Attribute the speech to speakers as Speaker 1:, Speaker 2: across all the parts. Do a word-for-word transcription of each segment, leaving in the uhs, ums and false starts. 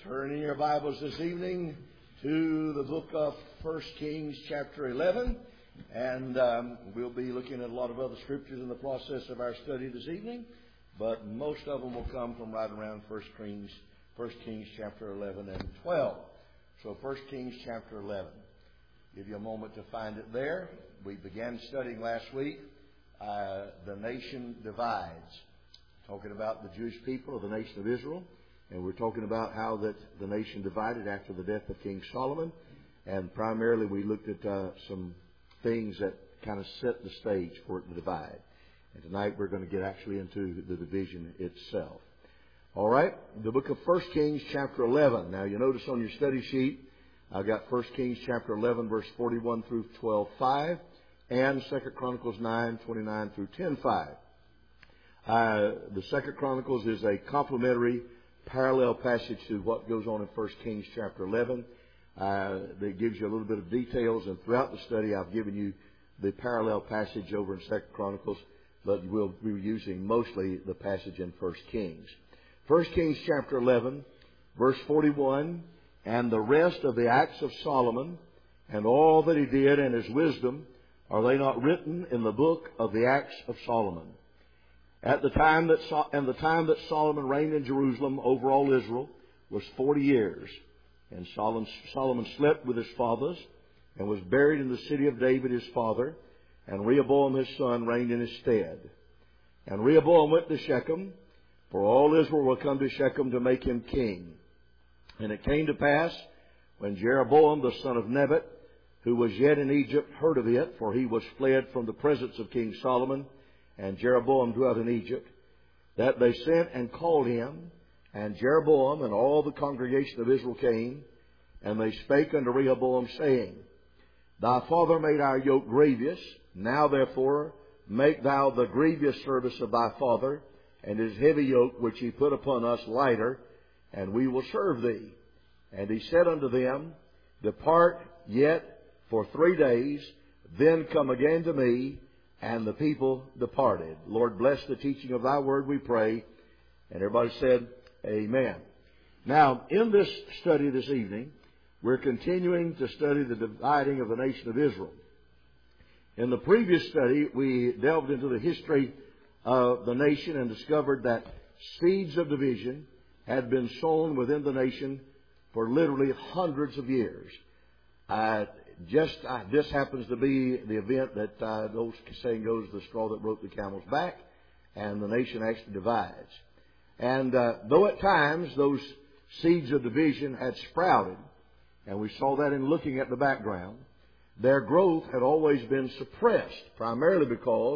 Speaker 1: Turning your Bibles this evening to the book of First Kings chapter eleven. And um, we'll be looking at a lot of other scriptures in the process of our study this evening. But most of them will come from right around First Kings, First Kings chapter eleven and twelve. So First Kings chapter eleven. Give you a moment to find it there. We began studying last week, uh, The Nation Divides. Talking about the Jewish people of the nation of Israel. And we're talking about how that the nation divided after the death of King Solomon. And primarily we looked at uh, some things that kind of set the stage for it to divide. And tonight we're going to get actually into the division itself. All right, the book of First Kings chapter eleven. Now you notice on your study sheet, I've got First Kings chapter eleven verse forty-one through twelve five and Second Chronicles nine twenty-nine through ten five. Uh, the Second Chronicles is a complementary parallel passage to what goes on in First Kings chapter eleven. Uh, that gives you a little bit of details, and throughout the study I've given you the parallel passage over in Second Chronicles, but we'll be using mostly the passage in First Kings. First Kings chapter eleven, verse forty-one, and the rest of the acts of Solomon, and all that he did and his wisdom, are they not written in the book of the acts of Solomon? At the time that so- and the time that Solomon reigned in Jerusalem over all Israel was forty years. And Solomon, Solomon slept with his fathers and was buried in the city of David his father. And Rehoboam his son reigned in his stead. And Rehoboam went to Shechem, for all Israel were come to Shechem to make him king. And it came to pass, when Jeroboam the son of Nebat, who was yet in Egypt, heard of it, for he was fled from the presence of King Solomon, and Jeroboam dwelt in Egypt, that they sent and called him, and Jeroboam and all the congregation of Israel came, and they spake unto Rehoboam, saying, Thy father made our yoke grievous, now therefore make thou the grievous service of thy father, and his heavy yoke which he put upon us lighter, and we will serve thee. And he said unto them, Depart yet for three days, then come again to me. And the people departed. Lord, bless the teaching of thy word, we pray. And everybody said, Amen. Now, in this study this evening, we're continuing to study the dividing of the nation of Israel. In the previous study, we delved into the history of the nation and discovered that seeds of division had been sown within the nation for literally hundreds of years. Uh, Just uh, this happens to be the event that, uh, the old saying goes, the straw that broke the camel's back, and the nation actually divides. And uh, though at times those seeds of division had sprouted, and we saw that in looking at the background, their growth had always been suppressed, primarily because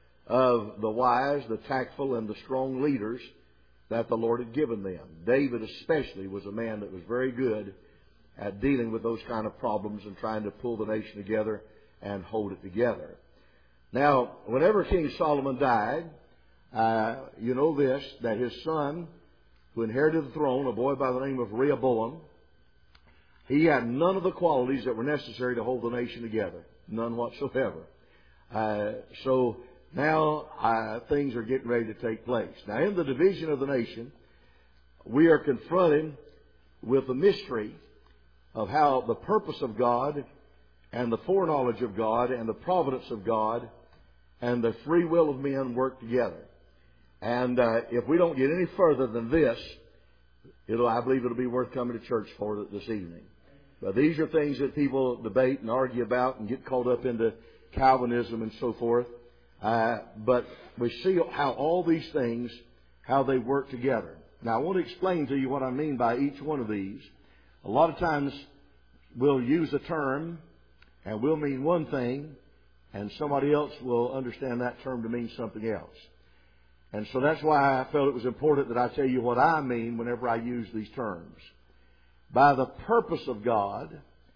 Speaker 1: of the wise, the tactful, and the strong leaders that the Lord had given them. David especially was a man that was very good at dealing with those kind of problems and trying to pull the nation together and hold it together. Now, whenever King Solomon died, uh, you know this, that his son, who inherited the throne, a boy by the name of Rehoboam, he had none of the qualities that were necessary to hold the nation together. None whatsoever. Uh, so now uh, things are getting ready to take place. Now, in the division of the nation, we are confronted with the mystery of how the purpose of God and the foreknowledge of God and the providence of God and the free will of men work together. And uh, if we don't get any further than this, it'll, I believe it'll be worth coming to church for this evening. But these are things that people debate and argue about and get caught up into Calvinism and so forth. Uh, but we see how all these things, how they work together. Now, I want to explain to you what I mean by each one of these. A lot of times we'll use a term and we'll mean one thing, and somebody else will understand that term to mean something else. And so that's why I felt it was important that I tell you what I mean whenever I use these terms. By the purpose of God,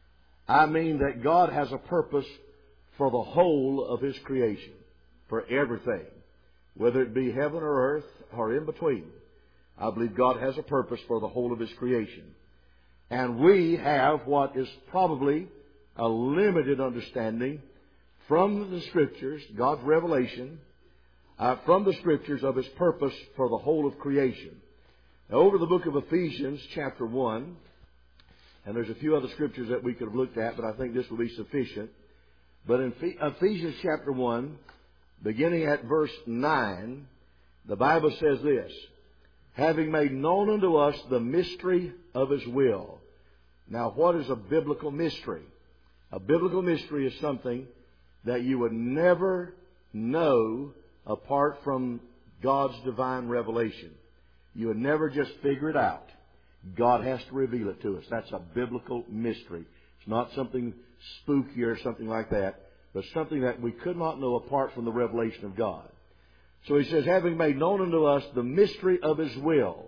Speaker 1: I mean that God has a purpose for the whole of His creation, for everything, whether it be heaven or earth or in between. I believe God has a purpose for the whole of His creation. And we have what is probably a limited understanding from the Scriptures, God's revelation, uh, from the Scriptures of His purpose for the whole of creation. Now, over the book of Ephesians, chapter one, and there's a few other scriptures that we could have looked at, but I think this will be sufficient. But in Ephesians chapter one, beginning at verse nine, the Bible says this: having made known unto us the mystery of His will. Now, what is a biblical mystery? A biblical mystery is something that you would never know apart from God's divine revelation. You would never just figure it out. God has to reveal it to us. That's a biblical mystery. It's not something spooky or something like that, but something that we could not know apart from the revelation of God. So he says, having made known unto us the mystery of His will,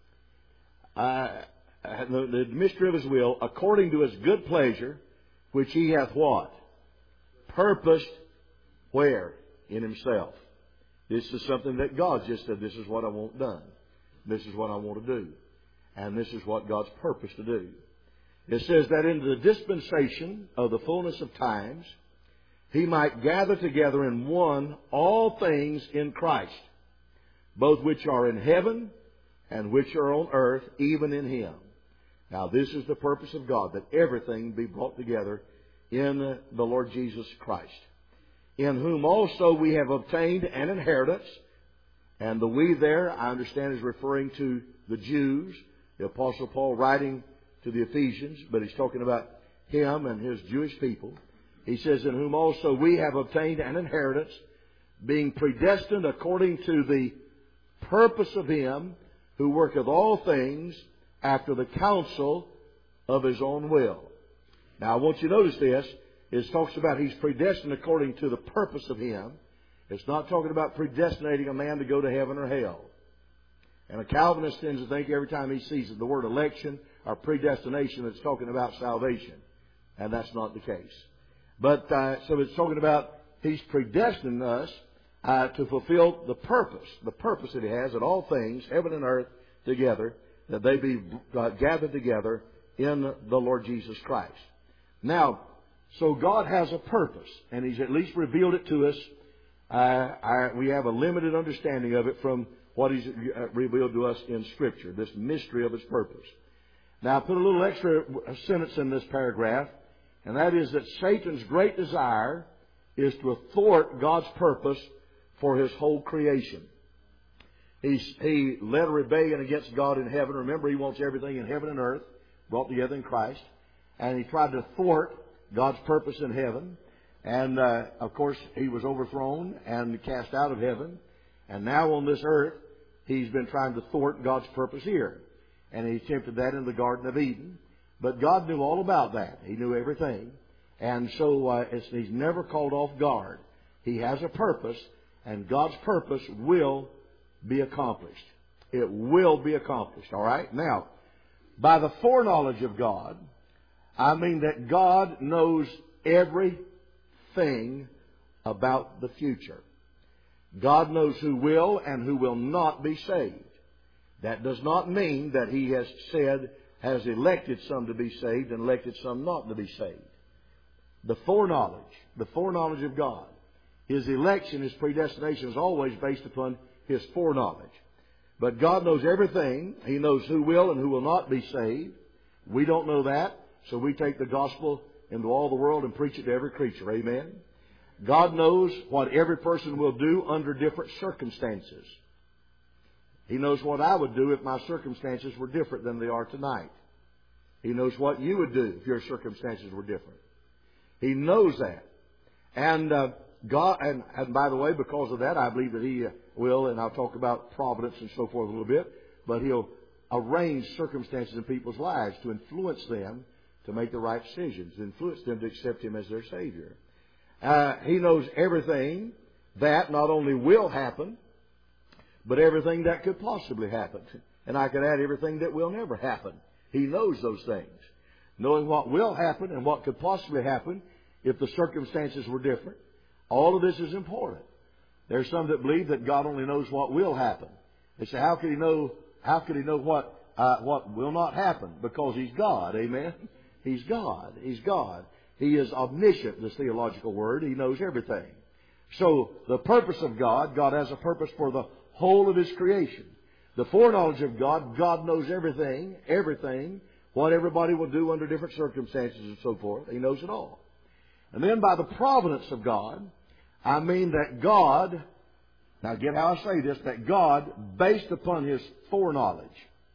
Speaker 1: uh, the, the mystery of His will, according to His good pleasure, which He hath what? Purposed where? In Himself. This is something that God just said, this is what I want done. This is what I want to do. And this is what God's purpose to do. It says that in the dispensation of the fullness of times, He might gather together in one all things in Christ, both which are in heaven and which are on earth, even in Him. Now, this is the purpose of God, that everything be brought together in the Lord Jesus Christ, in whom also we have obtained an inheritance. And the we there, I understand, is referring to the Jews, the Apostle Paul writing to the Ephesians, but he's talking about him and his Jewish people. He says, in whom also we have obtained an inheritance, being predestined according to the purpose of Him who worketh all things after the counsel of His own will. Now, I want you to notice this. It talks about He's predestined according to the purpose of Him. It's not talking about predestinating a man to go to heaven or hell. And a Calvinist tends to think every time he sees the word election or predestination, it's talking about salvation. And that's not the case. But, uh, so it's talking about He's predestined us uh, to fulfill the purpose, the purpose that He has that all things, heaven and earth together, that they be uh, gathered together in the Lord Jesus Christ. Now, so God has a purpose, and He's at least revealed it to us. Uh, I, we have a limited understanding of it from what He's revealed to us in Scripture, this mystery of His purpose. Now, I put a little extra sentence in this paragraph, and that is that Satan's great desire is to thwart God's purpose for His whole creation. He's, he led a rebellion against God in heaven. Remember, he wants everything in heaven and earth brought together in Christ. And he tried to thwart God's purpose in heaven. And, uh, of course, he was overthrown and cast out of heaven. And now on this earth, he's been trying to thwart God's purpose here. And he attempted that in the Garden of Eden. But God knew all about that. He knew everything. And so uh, it's, he's never called off guard. He has a purpose, and God's purpose will be accomplished. It will be accomplished, all right? Now, by the foreknowledge of God, I mean that God knows everything about the future. God knows who will and who will not be saved. That does not mean that He has said, has elected some to be saved and elected some not to be saved. The foreknowledge, the foreknowledge of God. His election, His predestination is always based upon His foreknowledge. But God knows everything. He knows who will and who will not be saved. We don't know that, so we take the gospel into all the world and preach it to every creature. Amen? God knows what every person will do under different circumstances. He knows what I would do if my circumstances were different than they are tonight. He knows what you would do if your circumstances were different. He knows that. And uh, God, and, and by the way, because of that, I believe that He will, and I'll talk about providence and so forth a little bit, but He'll arrange circumstances in people's lives to influence them to make the right decisions, to influence them to accept Him as their Savior. Uh, he knows everything that not only will happen, but everything that could possibly happen. And I could add everything that will never happen. He knows those things. Knowing what will happen and what could possibly happen if the circumstances were different. All of this is important. There's some that believe that God only knows what will happen. They say, how could He know, how could He know what, uh, what will not happen? Because He's God. Amen? He's God. He's God. He is omniscient, this theological word. He knows everything. So, the purpose of God, God has a purpose for the whole of His creation. The foreknowledge of God, God knows everything, everything, what everybody will do under different circumstances and so forth. He knows it all. And then by the providence of God, I mean that God, now get how I say this, that God, based upon His foreknowledge,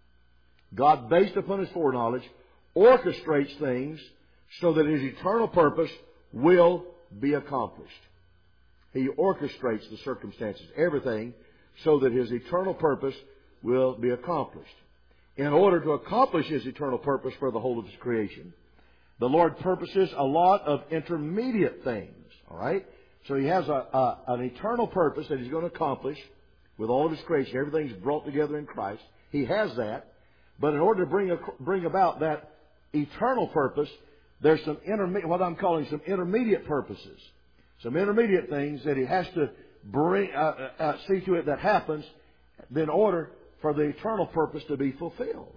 Speaker 1: God, based upon His foreknowledge, orchestrates things so that His eternal purpose will be accomplished. He orchestrates the circumstances, everything, so that His eternal purpose will be accomplished. In order to accomplish His eternal purpose for the whole of His creation, the Lord purposes a lot of intermediate things, all right? So He has a, a, an eternal purpose that He's going to accomplish with all of His creation. Everything's brought together in Christ. He has that. But in order to bring, a, bring about that eternal purpose, there's some intermediate, what I'm calling some intermediate purposes. Some intermediate things that He has to bring, uh, uh, see to it that happens in order for the eternal purpose to be fulfilled.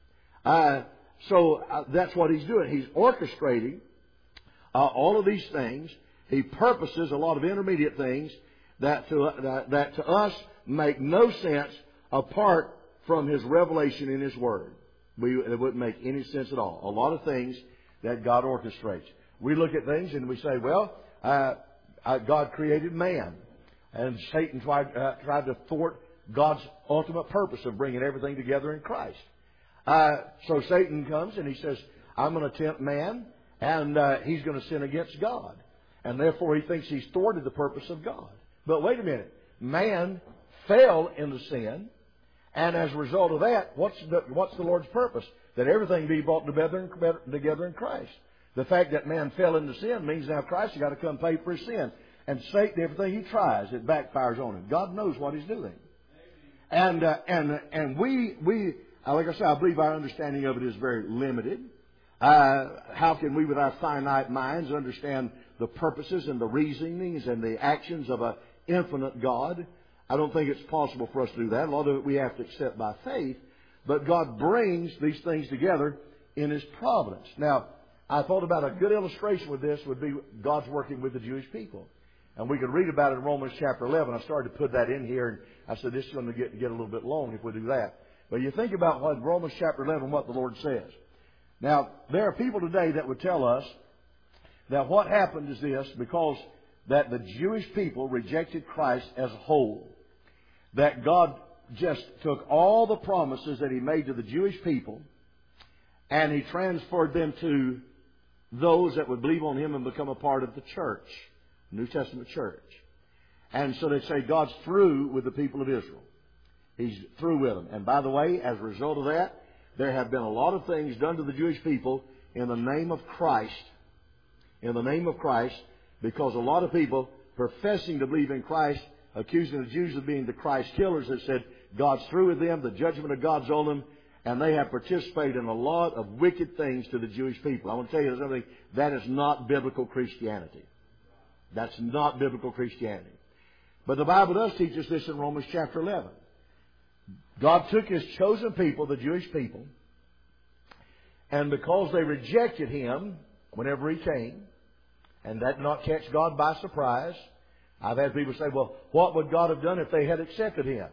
Speaker 1: Uh, so uh, that's what He's doing. He's orchestrating uh, all of these things. He purposes a lot of intermediate things that to, uh, that to us make no sense apart from His revelation in His Word. We, it wouldn't make any sense at all. A lot of things that God orchestrates. We look at things and we say, well, uh, uh, God created man. And Satan tried, uh, tried to thwart God's ultimate purpose of bringing everything together in Christ. Uh, so Satan comes and he says, I'm going to tempt man, and uh, he's going to sin against God. And therefore he thinks he's thwarted the purpose of God. But wait a minute. Man fell into sin, and as a result of that, what's the, what's the Lord's purpose? That everything be brought together in, together in Christ. The fact that man fell into sin means now Christ has got to come pay for his sin. And Satan, everything he tries, it backfires on him. God knows what He's doing. And uh, and and we we uh, like I said, I believe our understanding of it is very limited. Uh, how can we, with our finite minds, understand the purposes and the reasonings and the actions of an infinite God? I don't think it's possible for us to do that. A lot of it we have to accept by faith. But God brings these things together in His providence. Now, I thought about a good illustration with this would be God's working with the Jewish people. And we could read about it in Romans chapter eleven. I started to put that in here, and I said this is going to get, get a little bit long if we do that. But you think about what Romans chapter eleven, what the Lord says. Now, there are people today that would tell us that what happened is this, because that the Jewish people rejected Christ as a whole. That God just took all the promises that He made to the Jewish people, and He transferred them to those that would believe on Him and become a part of the church. New Testament church. And so they say God's through with the people of Israel. He's through with them. And by the way, as a result of that, there have been a lot of things done to the Jewish people in the name of Christ. In the name of Christ, because a lot of people professing to believe in Christ, accusing the Jews of being the Christ killers, have said God's through with them, the judgment of God's on them, and they have participated in a lot of wicked things to the Jewish people. I want to tell you something, that is not biblical Christianity. That's not biblical Christianity. But the Bible does teach us this in Romans chapter eleven. God took His chosen people, the Jewish people, and because they rejected Him whenever He came, and that did not catch God by surprise, I've had people say, well, what would God have done if they had accepted Him?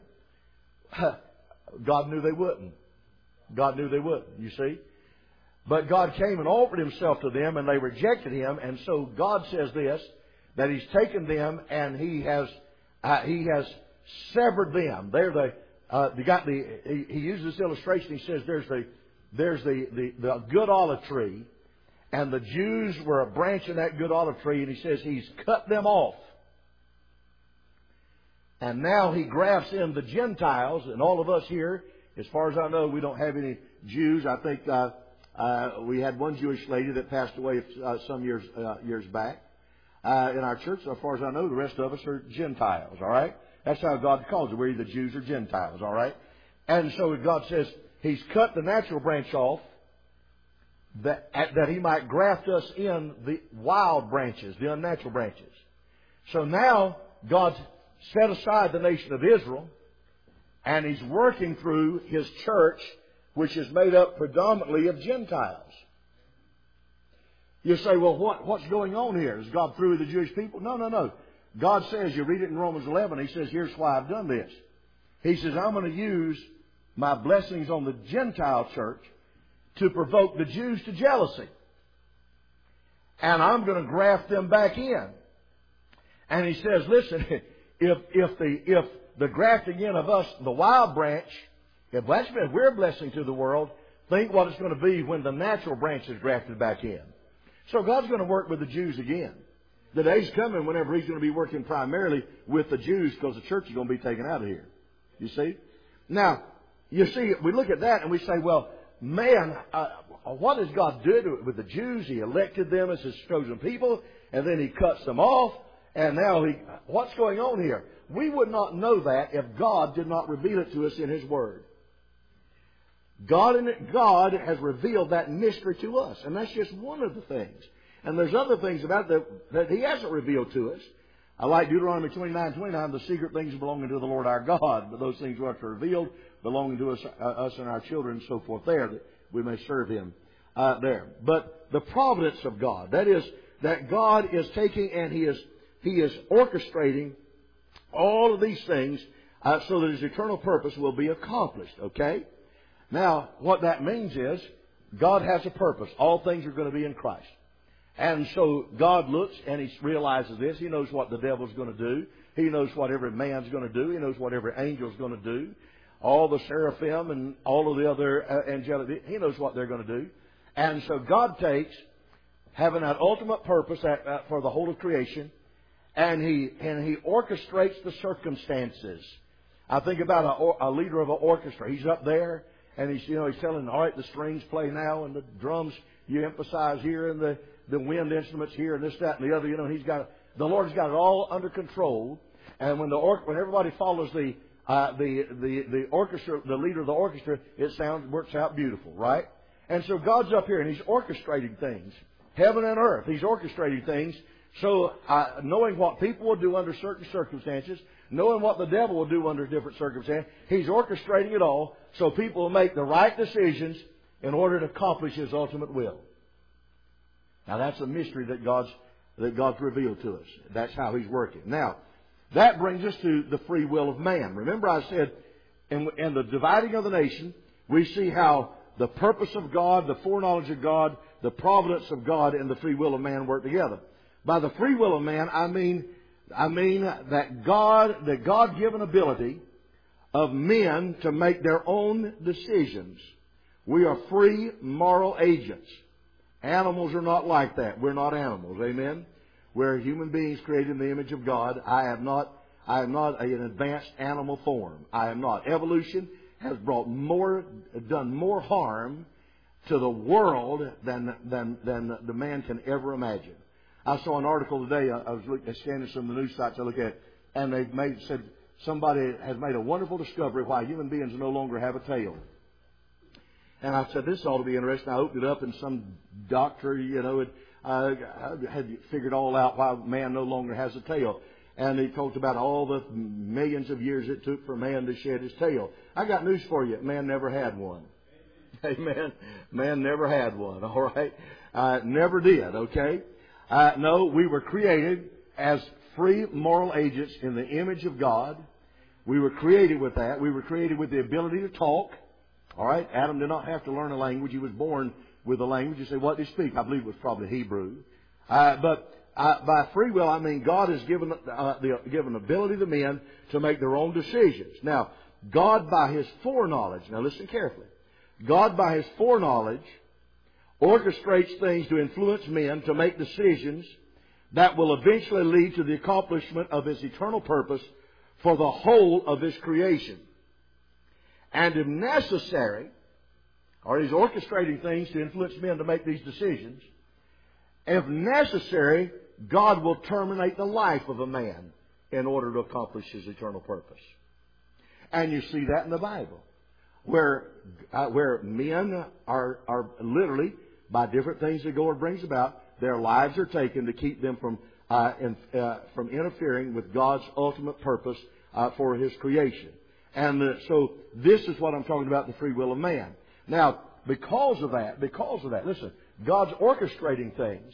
Speaker 1: God knew they wouldn't. God knew they wouldn't, you see. But God came and offered Himself to them, and they rejected Him, and so God says this, that He's taken them and He has uh, He has severed them. They're the uh, they got the he, he uses this illustration. He says there's the there's the, the the good olive tree, and the Jews were a branch in that good olive tree, and He says He's cut them off. And now He grafts in the Gentiles, and all of us here, as far as I know, we don't have any Jews. I think uh, uh, we had one Jewish lady that passed away uh, some years uh, years back. Uh, in our church, as far as I know, the rest of us are Gentiles, all right? That's how God calls it. We're either Jews or Gentiles, all right? And so God says He's cut the natural branch off that, that He might graft us in the wild branches, the unnatural branches. So now God's set aside the nation of Israel, and He's working through His church, which is made up predominantly of Gentiles. You say, well, what, what's going on here? Is God through with the Jewish people? No, no, no. God says, you read it in Romans eleven, He says, here's why I've done this. He says, I'm going to use my blessings on the Gentile church to provoke the Jews to jealousy. And I'm going to graft them back in. And he says, listen, if, if the, if the grafting in of us, the wild branch, if that's been, we're a blessing to the world, think what it's going to be when the natural branch is grafted back in. So God's going to work with the Jews again. The day's coming whenever He's going to be working primarily with the Jews, because the church is going to be taken out of here. You see? Now, you see, we look at that and we say, well, man, uh, what does God do with the Jews? He elected them as His chosen people, and then He cuts them off, and now He... What's going on here? We would not know that if God did not reveal it to us in His Word. God, in it, God has revealed that mystery to us, and that's just one of the things. And there's other things about that that He hasn't revealed to us. I like Deuteronomy twenty-nine twenty-nine, the secret things belonging to the Lord our God, but those things which are revealed belonging to us, uh, us and our children and so forth there, that we may serve Him uh, there. But the providence of God, that is, that God is taking and He is, He is orchestrating all of these things uh, so that His eternal purpose will be accomplished, okay? Now, what that means is, God has a purpose. All things are going to be in Christ. And so God looks and He realizes this. He knows what the devil's going to do. He knows what every man's going to do. He knows what every angel's going to do. All the seraphim and all of the other uh, angelic, He knows what they're going to do. And so God takes, having that ultimate purpose at, uh, for the whole of creation, and He and He orchestrates the circumstances. I think about a, a leader of an orchestra. He's up there, and he's you know he's telling, all right, the strings play now, and the drums you emphasize here, and the the wind instruments here, and this, that, and the other. You know, He's got the Lord's got it all under control. And when the or, when everybody follows the uh, the the the orchestra, the leader of the orchestra, it sounds works out beautiful, right? And so God's up here and He's orchestrating things, heaven and earth. He's orchestrating things. So uh, knowing what people will do under certain circumstances, knowing what the devil will do under different circumstances, He's orchestrating it all so people will make the right decisions in order to accomplish His ultimate will. Now that's a mystery that God's that God's revealed to us. That's how He's working. Now, that brings us to the free will of man. Remember I said in, in the dividing of the nation, we see how the purpose of God, the foreknowledge of God, the providence of God, and the free will of man work together. By the free will of man, I mean I mean that God, the God-given ability of men to make their own decisions. We are free moral agents. Animals are not like that. We're not animals. Amen? We're human beings created in the image of God. I am not, I am not an advanced animal form. I am not. Evolution has brought more, done more harm to the world than, than, than the man can ever imagine. I saw an article today. I was looking, scanning some of the news sites I look at, and they made, said somebody has made a wonderful discovery why human beings no longer have a tail. And I said, this ought to be interesting. I opened it up, and some doctor, you know, had, uh, had figured all out why man no longer has a tail. And he talked about all the millions of years it took for man to shed his tail. I got news for you. Man never had one. Amen. Man never had one, all right? Uh, never did, okay? Uh, no, we were created as free moral agents in the image of God. We were created with that. We were created with the ability to talk. All right, Adam did not have to learn a language. He was born with a language. You say, what did he speak? I believe it was probably Hebrew. Uh, but uh, by free will, I mean God has given uh, the given ability to men to make their own decisions. Now, God by His foreknowledge, now listen carefully, God by His foreknowledge orchestrates things to influence men to make decisions that will eventually lead to the accomplishment of His eternal purpose for the whole of His creation. And if necessary, or He's orchestrating things to influence men to make these decisions, if necessary, God will terminate the life of a man in order to accomplish His eternal purpose. And you see that in the Bible, where uh, where men are are literally, by different things that God brings about, their lives are taken to keep them from uh, in, uh, from interfering with God's ultimate purpose uh, for His creation. And uh, so this is what I'm talking about, the free will of man. Now, because of that, because of that, listen, God's orchestrating things,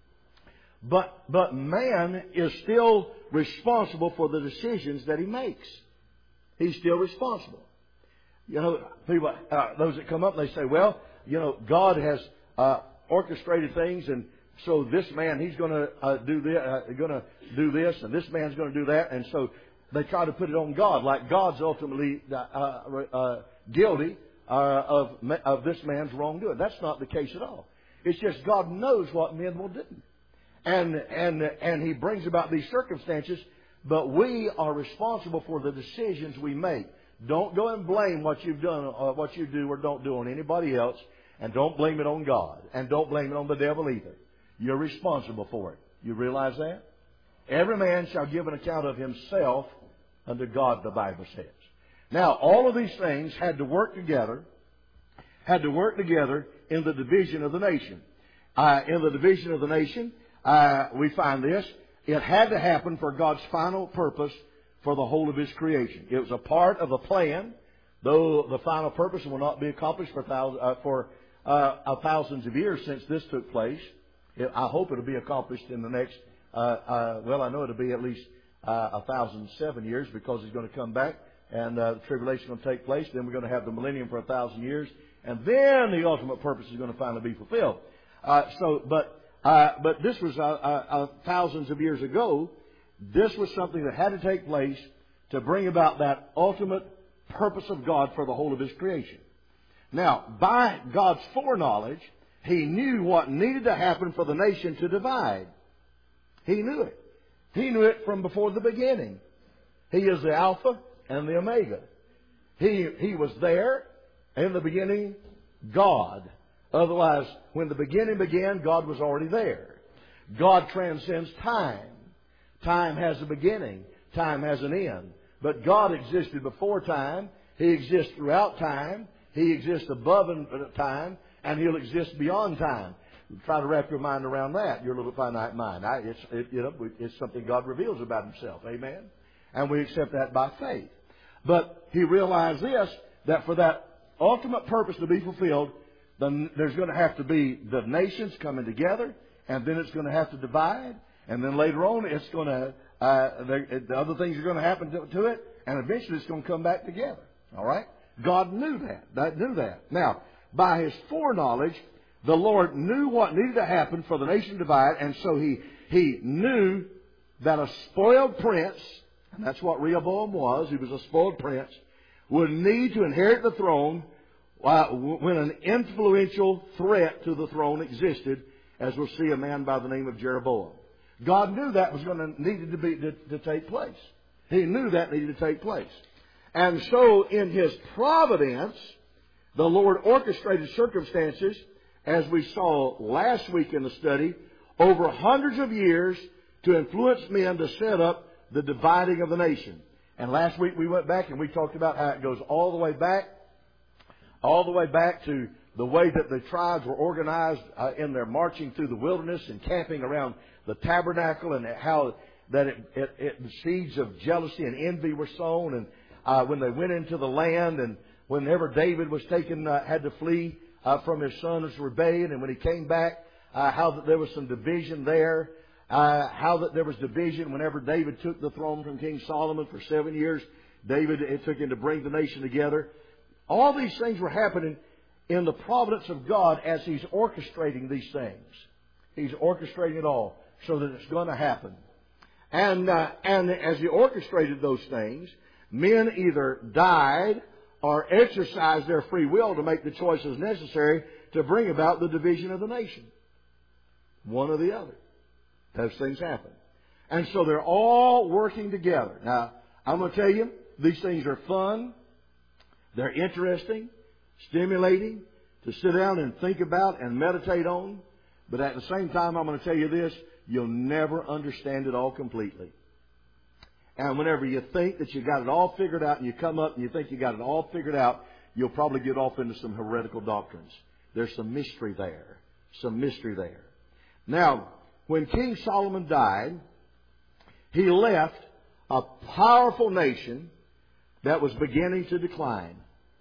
Speaker 1: but but man is still responsible for the decisions that he makes. He's still responsible. You know, people, uh, those that come up, they say, well, you know, God has uh, orchestrated things, and so this man, he's going to uh, do this, uh, going to do this, and this man's going to do that, and so they try to put it on God, like God's ultimately uh, uh, guilty uh, of of this man's wrongdoing. That's not the case at all. It's just God knows what men will do, and and and He brings about these circumstances. But we are responsible for the decisions we make. Don't go and blame what you've done, uh, what you do or don't do on anybody else, and don't blame it on God, and don't blame it on the devil either. You're responsible for it. You realize that? Every man shall give an account of himself unto God, the Bible says. Now, all of these things had to work together, had to work together in the division of the nation. Uh, in the division of the nation, uh, we find this. It had to happen for God's final purpose for the whole of His creation. It was a part of the plan, though the final purpose will not be accomplished for thousands, uh, for uh, thousands of years since this took place. It, I hope it'll be accomplished in the next, uh, uh, well, I know it'll be at least uh, a thousand seven years because He's going to come back and uh, the tribulation will take place. Then we're going to have the millennium for a thousand years, and then the ultimate purpose is going to finally be fulfilled. Uh, so, but. Uh, but this was uh, uh, uh, thousands of years ago. This was something that had to take place to bring about that ultimate purpose of God for the whole of His creation. Now, by God's foreknowledge, He knew what needed to happen for the nation to divide. He knew it. He knew it from before the beginning. He is the Alpha and the Omega. He, he was there in the beginning, God. Otherwise, when the beginning began, God was already there. God transcends time. Time has a beginning. Time has an end. But God existed before time. He exists throughout time. He exists above time. And He'll exist beyond time. Try to wrap your mind around that, your little finite mind. I, it's, it, you know, it's something God reveals about Himself. Amen? And we accept that by faith. But He realized this, that for that ultimate purpose to be fulfilled, then there's going to have to be the nations coming together, and then it's going to have to divide, and then later on it's going to, uh, the, the other things are going to happen to, to it, and eventually it's going to come back together. All right? God knew that. That knew that. Now, by His foreknowledge, the Lord knew what needed to happen for the nation to divide, and so He He knew that a spoiled prince, and that's what Rehoboam was, he was a spoiled prince, would need to inherit the throne Uh, when an influential threat to the throne existed, as we'll see, a man by the name of Jeroboam. God knew that was going to needed to be to, to take place. He knew that needed to take place, and so in His providence, the Lord orchestrated circumstances, as we saw last week in the study, over hundreds of years to influence men to set up the dividing of the nation. And last week we went back and we talked about how it goes all the way back. All the way back to the way that the tribes were organized uh, in their marching through the wilderness and camping around the tabernacle, and how that it, it, it, the seeds of jealousy and envy were sown, and uh, when they went into the land, and whenever David was taken, uh, had to flee uh, from his son's rebellion, and when he came back, uh, how that there was some division there, uh, how that there was division whenever David took the throne from King Solomon for seven years. David, it took him to bring the nation together. All these things were happening in the providence of God as He's orchestrating these things. He's orchestrating it all so that it's going to happen. And, uh, and as He orchestrated those things, men either died or exercised their free will to make the choices necessary to bring about the division of the nation. One or the other. Those things happen. And so they're all working together. Now, I'm going to tell you, these things are fun. They're interesting, stimulating, to sit down and think about and meditate on. But at the same time, I'm going to tell you this, you'll never understand it all completely. And whenever you think that you got it all figured out and you come up and you think you got it all figured out, you'll probably get off into some heretical doctrines. There's some mystery there. Some mystery there. Now, when King Solomon died, he left a powerful nation that was beginning to decline.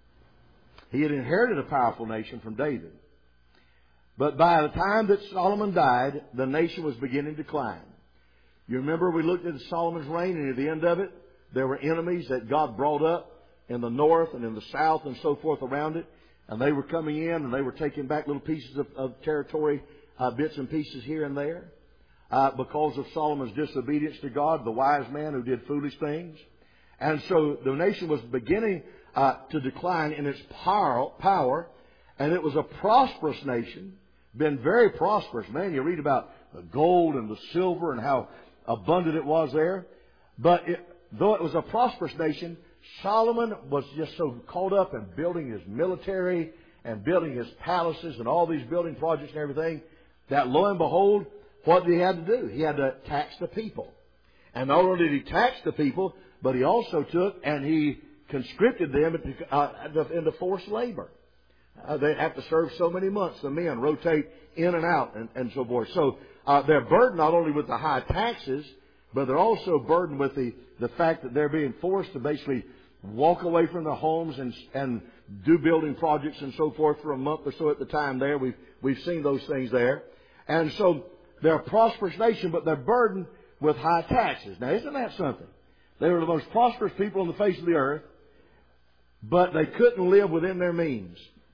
Speaker 1: He had inherited a powerful nation from David. But by the time that Solomon died, the nation was beginning to decline. You remember we looked at Solomon's reign, and at the end of it, there were enemies that God brought up in the north and in the south and so forth around it. And they were coming in and they were taking back little pieces of, of territory, uh, bits and pieces here and there. Uh, because of Solomon's disobedience to God, the wise man who did foolish things. And so the nation was beginning uh, to decline in its power, power, and it was a prosperous nation, been very prosperous. Man, you read about the gold and the silver and how abundant it was there. But it, though it was a prosperous nation, Solomon was just so caught up in building his military and building his palaces and all these building projects and everything, that lo and behold, what did he have to do? He had to tax the people. And not only did he tax the people, but he also took and he conscripted them into, uh, into forced labor. Uh, they have to serve so many months. The men rotate in and out and, and so forth. So uh, they're burdened not only with the high taxes, but they're also burdened with the, the fact that they're being forced to basically walk away from their homes and, and do building projects and so forth for a month or so at the time there. We've, we've seen those things there. And so they're a prosperous nation, but they're burdened with high taxes. Now, isn't that something? They were the most prosperous people on the face of the earth, but they couldn't live within their means.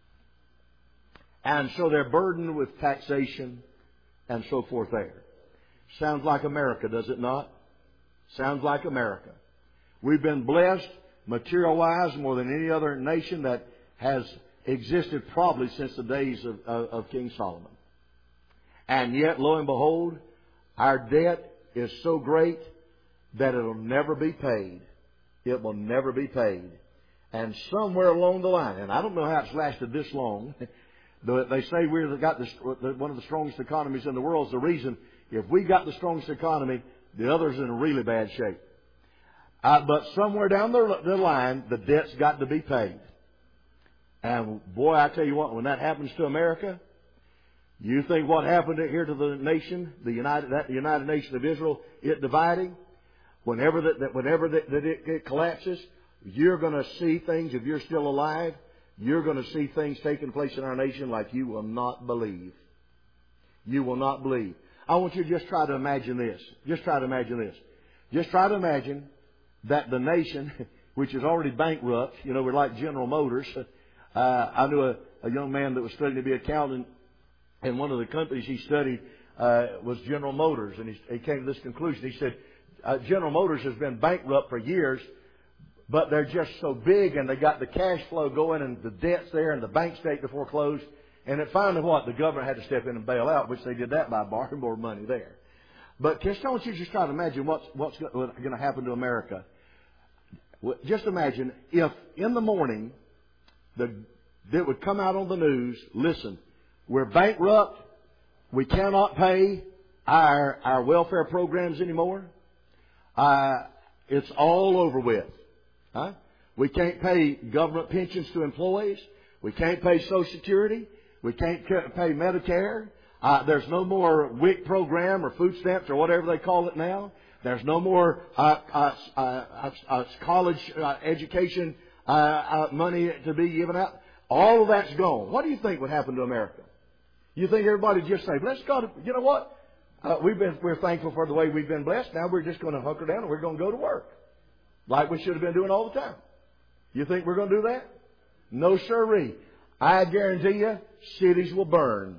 Speaker 1: And so they're burdened with taxation and so forth there. Sounds like America, does it not? Sounds like America. We've been blessed material-wise more than any other nation that has existed probably since the days of, of, of King Solomon. And yet, lo and behold, our debt is so great that it'll never be paid. It will never be paid. And somewhere along the line, and I don't know how it's lasted this long, but they say we've got the, one of the strongest economies in the world is the reason. If we got the strongest economy, the others are in really bad shape. Uh, but somewhere down the, the line, the debt's got to be paid. And boy, I tell you what, when that happens to America, you think what happened here to the nation, the United, that the United Nation of Israel, it dividing, whenever that, that whenever that, that it, it collapses, you're going to see things. If you're still alive, you're going to see things taking place in our nation like you will not believe. You will not believe. I want you to just try to imagine this. Just try to imagine this. Just try to imagine that the nation, which is already bankrupt, you know, we're like General Motors. Uh, I knew a, a young man that was studying to be an accountant, and one of the companies he studied uh, was General Motors, and he, he came to this conclusion. He said, uh, General Motors has been bankrupt for years, but they're just so big, and they got the cash flow going, and the debt's there, and the bank's taking to foreclose. And then finally what? The government had to step in and bail out, which they did that by borrowing more money there. But just I want you to just try to imagine what's, what's going to happen to America. Just imagine if in the morning the, that would come out on the news, listen, we're bankrupt, we cannot pay our, our welfare programs anymore. Uh, it's all over with. Huh? We can't pay government pensions to employees. We can't pay Social Security. We can't pay Medicare. Uh, there's no more W I C program or food stamps or whatever they call it now. There's no more uh, uh, uh, uh, college uh, education uh, uh, money to be given out. All of that's gone. What do you think would happen to America? You think everybody would just say, "Bless God, you know what? Uh, we've been we're thankful for the way we've been blessed. Now we're just going to hunker down and we're going to go to work like we should have been doing all the time." You think we're going to do that? No, sirree. I guarantee you, cities will burn.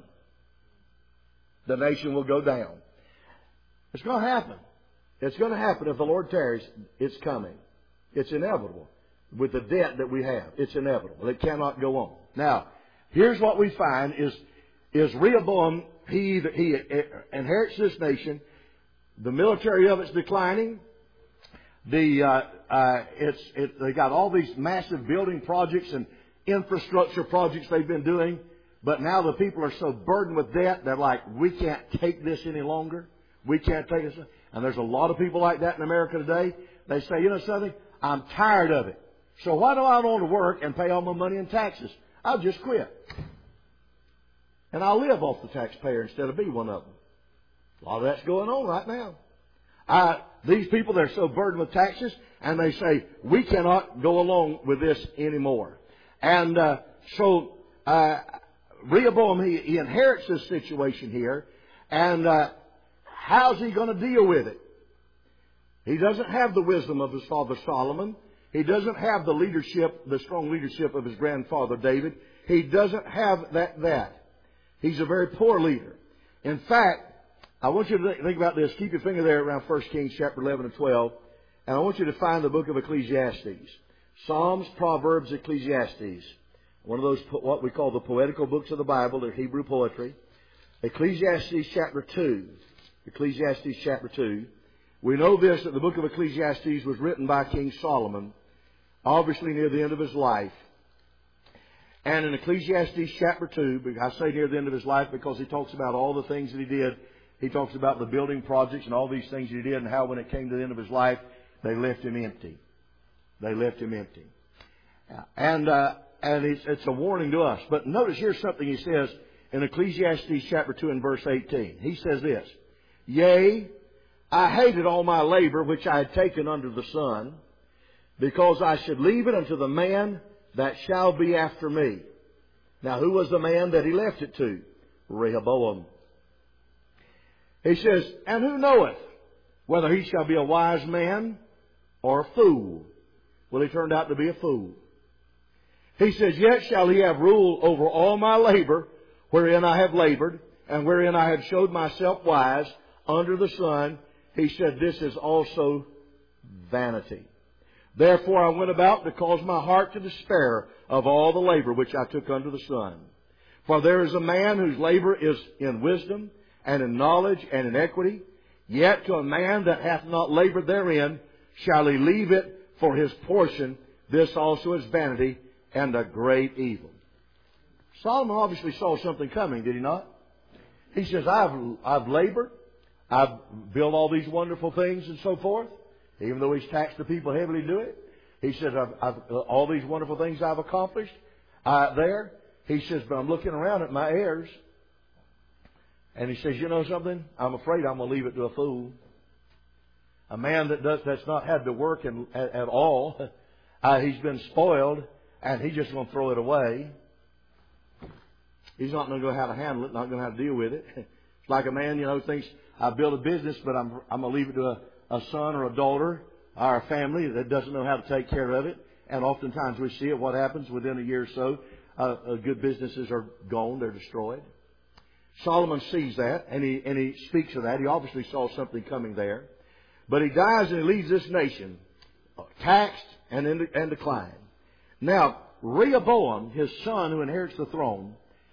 Speaker 1: The nation will go down. It's going to happen. It's going to happen if the Lord tarries. It's coming. It's inevitable. With the debt that we have, it's inevitable. It cannot go on. Now, here's what we find is, is Rehoboam, he, he inherits this nation. The military of it's declining. The, uh, uh, it's, it, they got all these massive building projects and infrastructure projects they've been doing. But now the people are so burdened with debt, they're like, we can't take this any longer. We can't take this. And there's a lot of people like that in America today. They say, you know something? I'm tired of it. So why do I want to work and pay all my money in taxes? I'll just quit. And I'll live off the taxpayer instead of be one of them. A lot of that's going on right now. Uh, these people, they're so burdened with taxes, and they say, we cannot go along with this anymore. And uh, so uh, Rehoboam, he, he inherits this situation here, and uh, how's he going to deal with it? He doesn't have the wisdom of his father Solomon. He doesn't have the leadership, the strong leadership of his grandfather David. He doesn't have that, that. He's a very poor leader. In fact, I want you to think about this. Keep your finger there around First Kings chapter eleven and twelve. And I want you to find the book of Ecclesiastes. Psalms, Proverbs, Ecclesiastes. One of those, what we call the poetical books of the Bible. They're Hebrew poetry. Ecclesiastes chapter two. Ecclesiastes chapter two. We know this, that the book of Ecclesiastes was written by King Solomon, obviously near the end of his life. And in Ecclesiastes chapter two, I say near the end of his life because he talks about all the things that he did. He talks about the building projects and all these things he did, and how when it came to the end of his life, they left him empty. They left him empty. And uh, and it's, it's a warning to us. But notice here's something he says in Ecclesiastes chapter two and verse eighteen. He says this, Yea, I hated all my labor which I had taken under the sun, because I should leave it unto the man that shall be after me. Now, who was the man that he left it to? Rehoboam. He says, And who knoweth whether he shall be a wise man or a fool? Well, he turned out to be a fool. He says, Yet shall he have rule over all my labor, wherein I have labored, and wherein I have showed myself wise under the sun. He said, This is also vanity. Therefore I went about to cause my heart to despair of all the labor which I took under the sun. For there is a man whose labor is in wisdom, and in knowledge, and in equity. Yet to a man that hath not labored therein shall he leave it for his portion. This also is vanity and a great evil. Solomon obviously saw something coming, did he not? He says, I've, I've labored. I've built all these wonderful things and so forth. Even though he's taxed the people heavily to do it. He says, I've, I've, all these wonderful things I've accomplished uh, there. He says, but I'm looking around at my heirs. And he says, you know something? I'm afraid I'm going to leave it to a fool. A man that does, that's not had to work in, at, at all. Uh, he's been spoiled, and he's just going to throw it away. He's not going to know how to handle it, not going to know how to deal with it. It's like a man, you know, thinks, I built a business, but I'm, I'm going to leave it to a, a son or a daughter or a family that doesn't know how to take care of it. And oftentimes we see it. What happens within a year or so, uh, uh, good businesses are gone, they're destroyed. Solomon sees that, and he, and he speaks of that. He obviously saw something coming there. But he dies and he leaves this nation taxed and in and decline. Now, Rehoboam, his son who inherits the throne,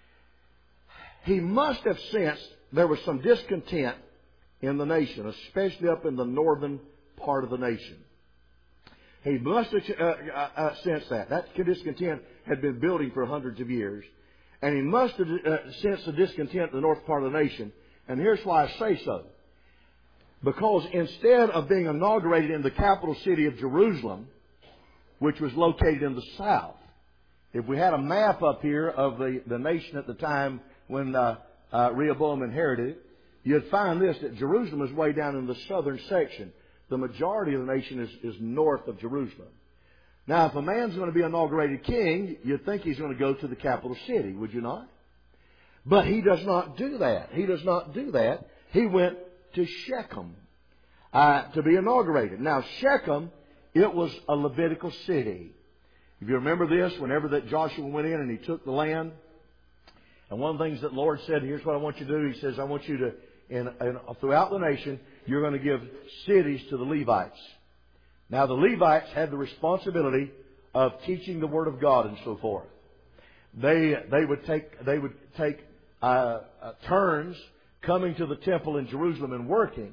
Speaker 1: he must have sensed there was some discontent in the nation, especially up in the northern part of the nation. He must have uh, uh, sensed that. That discontent had been building for hundreds of years. And he must have uh, sensed the discontent in the north part of the nation. And here's why I say so. Because instead of being inaugurated in the capital city of Jerusalem, which was located in the south, if we had a map up here of the, the nation at the time when uh, uh, Rehoboam inherited it, you'd find this, that Jerusalem is way down in the southern section. The majority of the nation is, is north of Jerusalem. Now, if a man's going to be inaugurated king, you'd think he's going to go to the capital city, would you not? But he does not do that. He does not do that. He went to Shechem uh, to be inaugurated. Now, Shechem, it was a Levitical city. If you remember this, whenever that Joshua went in and he took the land, and one of the things that the Lord said, here's what I want you to do. He says, I want you to, in, in, throughout the nation, you're going to give cities to the Levites. Now, the Levites had the responsibility of teaching the Word of God and so forth. They they would take they would take uh, uh, turns coming to the temple in Jerusalem and working,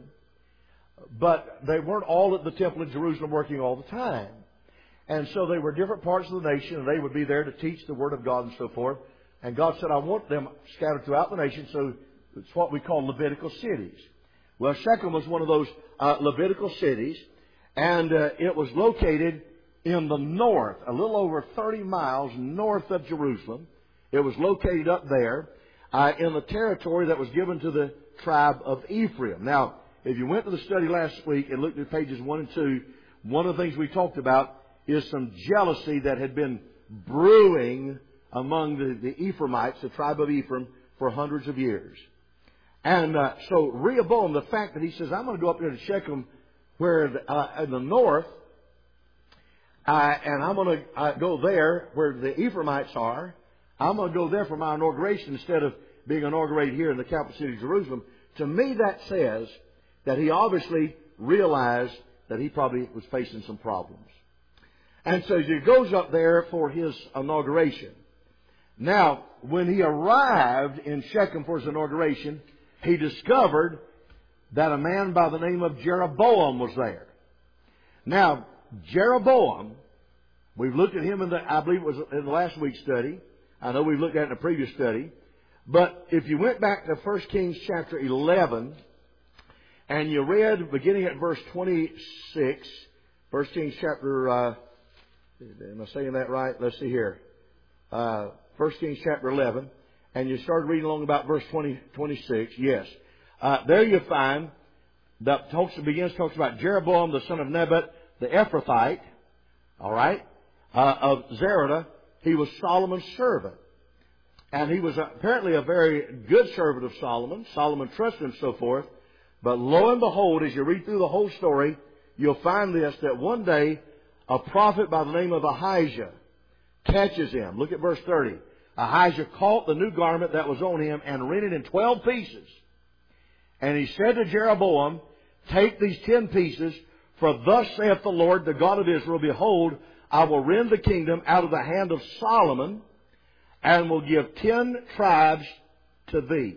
Speaker 1: but they weren't all at the temple in Jerusalem working all the time. And so they were different parts of the nation, and they would be there to teach the Word of God and so forth. And God said, I want them scattered throughout the nation, so it's what we call Levitical cities. Well, Shechem was one of those uh, Levitical cities, and uh, it was located in the north, a little over thirty miles north of Jerusalem. It was located up there uh, in the territory that was given to the tribe of Ephraim. Now, if you went to the study last week and looked at pages one and two, one of the things we talked about is some jealousy that had been brewing among the, the Ephraimites, the tribe of Ephraim, for hundreds of years. And uh, so Rehoboam, the fact that he says, I'm going to go up there to Shechem, where uh, in the north, Uh, and I'm going to uh, go there where the Ephraimites are. I'm going to go there for my inauguration instead of being inaugurated here in the capital city of Jerusalem. To me, that says that he obviously realized that he probably was facing some problems. And so he goes up there for his inauguration. Now, when he arrived in Shechem for his inauguration, he discovered that a man by the name of Jeroboam was there. Now, Jeroboam, we've looked at him in the, I believe it was in the last week's study. I know we've looked at it in a previous study. But if you went back to First Kings chapter eleven, and you read beginning at verse twenty-six, First Kings chapter, uh, am I saying that right? Let's see here. Uh, First Kings chapter eleven, and you started reading along about verse twenty, twenty-six, yes. Uh, there you find that talks, begins talks about Jeroboam, the son of Nebat, the Ephrathite, all right, uh, of Zerah. He was Solomon's servant. And he was apparently a very good servant of Solomon. Solomon trusted him, so forth. But lo and behold, as you read through the whole story, you'll find this, that one day a prophet by the name of Ahijah catches him. Look at verse thirty. Ahijah caught the new garment that was on him and rent it in twelve pieces. And he said to Jeroboam, take these ten pieces, for thus saith the Lord, the God of Israel, behold, I will rend the kingdom out of the hand of Solomon, and will give ten tribes to thee.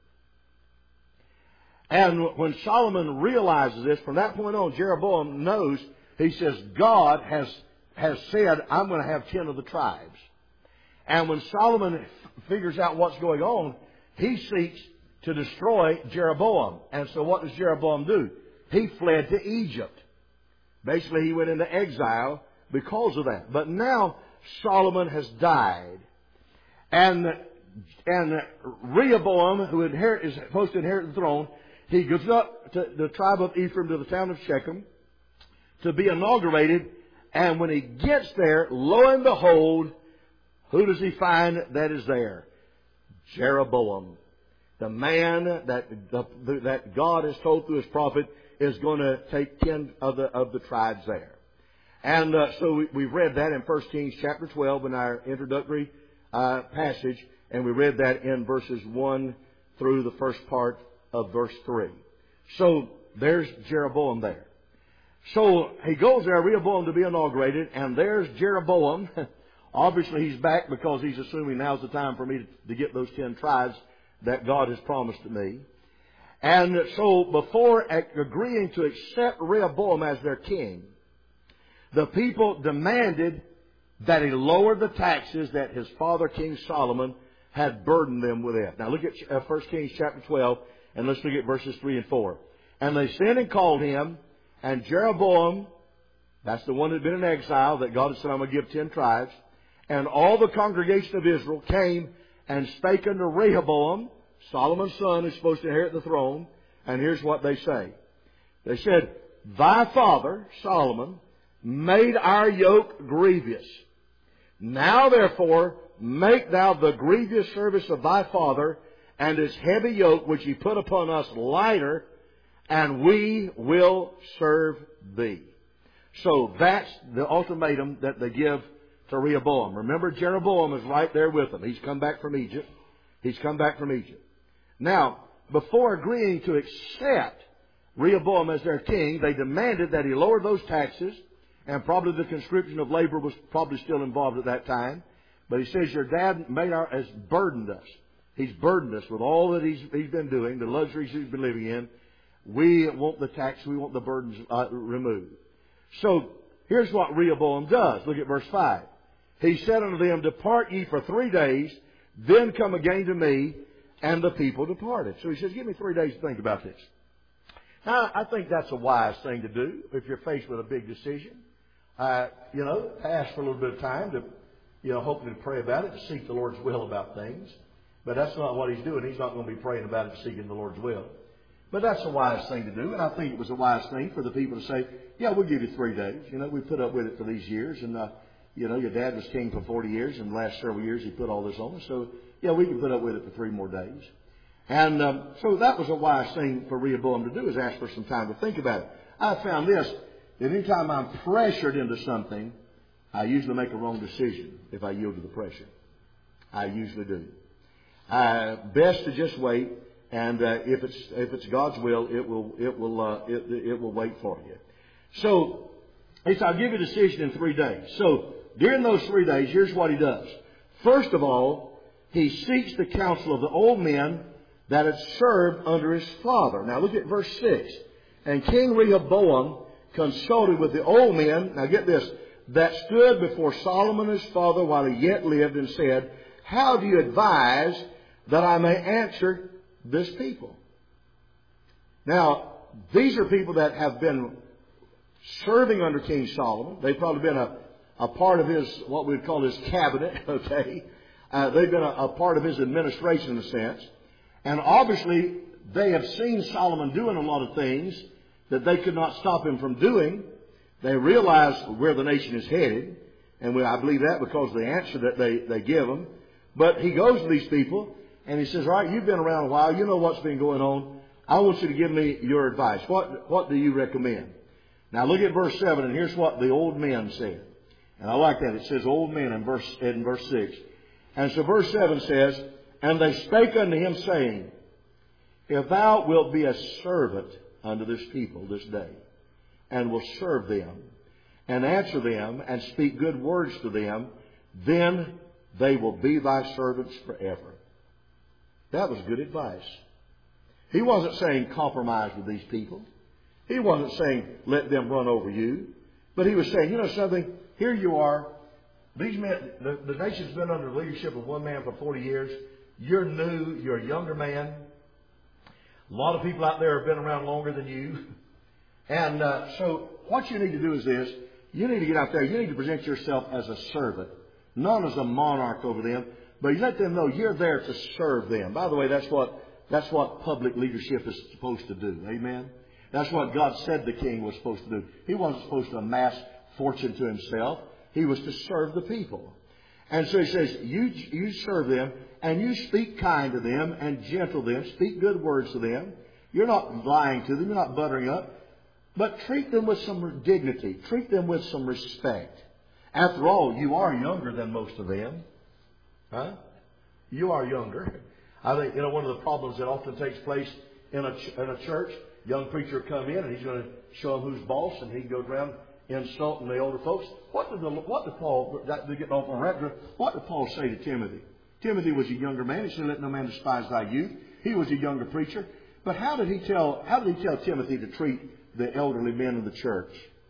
Speaker 1: And when Solomon realizes this, from that point on, Jeroboam knows, he says, God has, has said, I'm going to have ten of the tribes. And when Solomon f- figures out what's going on, he seeks to destroy Jeroboam. And so what does Jeroboam do? He fled to Egypt. Basically, he went into exile because of that. But now Solomon has died. And, and Rehoboam, who inherit, is supposed to inherit the throne, he goes up to the tribe of Ephraim, to the town of Shechem, to be inaugurated. And when he gets there, lo and behold, who does he find that is there? Jeroboam. The man that, the, that God has told through his prophet is going to take ten of the, of the tribes there. And uh, so we, we've read that in First Kings chapter twelve in our introductory uh, passage. And we read that in verses one through the first part of verse three. So there's Jeroboam there. So he goes there, Rehoboam, to be inaugurated. And there's Jeroboam. Obviously he's back because he's assuming now's the time for me to, to get those ten tribes that God has promised to me. And so before agreeing to accept Rehoboam as their king, the people demanded that he lower the taxes that his father, King Solomon, had burdened them with it. Now look at First Kings chapter twelve, and let's look at verses three and four. And they sent and called him, and Jeroboam, that's the one that had been in exile, that God had said, I'm going to give ten tribes, and all the congregation of Israel came and spake unto Rehoboam, Solomon's son, who's supposed to inherit the throne. And here's what they say. They said, thy father, Solomon, made our yoke grievous. Now therefore, make thou the grievous service of thy father, and his heavy yoke which he put upon us lighter, and we will serve thee. So that's the ultimatum that they give to Rehoboam. Remember, Jeroboam is right there with them. He's come back from Egypt. He's come back from Egypt. Now, before agreeing to accept Rehoboam as their king, they demanded that he lower those taxes, and probably the conscription of labor was probably still involved at that time. But he says, your dad made our, has burdened us. He's burdened us with all that he's, he's been doing, the luxuries he's been living in. We want the tax, we want the burdens uh, removed. So, here's what Rehoboam does. Look at verse five. He said unto them, depart ye for three days, then come again to me. And the people departed. So he says, give me three days to think about this. Now, I think that's a wise thing to do if you're faced with a big decision. Uh, you know, ask for a little bit of time to, you know, hopefully to pray about it, to seek the Lord's will about things. But that's not what he's doing. He's not going to be praying about it, seeking the Lord's will. But that's a wise thing to do. And I think it was a wise thing for the people to say, yeah, we'll give you three days. You know, we put up with it for these years. And, uh, you know, your dad was king for forty years. And the last several years he put all this on us. So, yeah, we can put up with it for three more days. And um, so that was a wise thing for Rehoboam to do, is ask for some time to think about it. I found this, that anytime I'm pressured into something, I usually make a wrong decision if I yield to the pressure. I usually do. Uh, best to just wait, and uh, if it's if it's God's will, it will it will uh, it, it will wait for you. So it's I'll give you a decision in three days. So during those three days, here's what he does. First of all, he seeks the counsel of the old men that had served under his father. Now look at verse six. And King Rehoboam consulted with the old men. Now get this. That stood before Solomon his father while he yet lived, and said, how do you advise that I may answer this people? Now, these are people that have been serving under King Solomon. They've probably been a, a part of his, what we'd call his cabinet, okay? Uh, they've been a, a part of his administration in a sense. And obviously, they have seen Solomon doing a lot of things that they could not stop him from doing. They realize where the nation is headed, and I believe that because of the answer that they, they give him. But he goes to these people, and he says, all right, you've been around a while. You know what's been going on. I want you to give me your advice. What, what do you recommend? Now look at verse seven, and here's what the old men said. And I like that. It says old men in verse, in verse six. And so verse seven says, and they spake unto him, saying, if thou wilt be a servant unto this people this day, and will serve them, and answer them, and speak good words to them, then they will be thy servants forever. That was good advice. He wasn't saying compromise with these people. He wasn't saying let them run over you. But he was saying, you know something, here you are. These men, the, the nation's been under the leadership of one man for forty years. You're new. You're a younger man. A lot of people out there have been around longer than you. And uh, so what you need to do is this. You need to get out there. You need to present yourself as a servant, not as a monarch over them, but you let them know you're there to serve them. By the way, that's what that's what public leadership is supposed to do. Amen? That's what God said the king was supposed to do. He wasn't supposed to amass fortune to himself. He was to serve the people. And so he says, you, you serve them, and you speak kind to them and gentle them. Speak good words to them. You're not lying to them. You're not buttering up. But treat them with some dignity. Treat them with some respect. After all, you are younger than most of them. Huh? You are younger. I think, you know, one of the problems that often takes place in a, ch- in a church, young preacher come in and he's going to show them who's boss, and he goes around insulting the older folks. What did, the, what did Paul, they're getting off on record, what did Paul say to Timothy? Timothy was a younger man. He said, let no man despise thy youth. He was a younger preacher. But how did he tell, how did he tell Timothy to treat the elderly men of the church?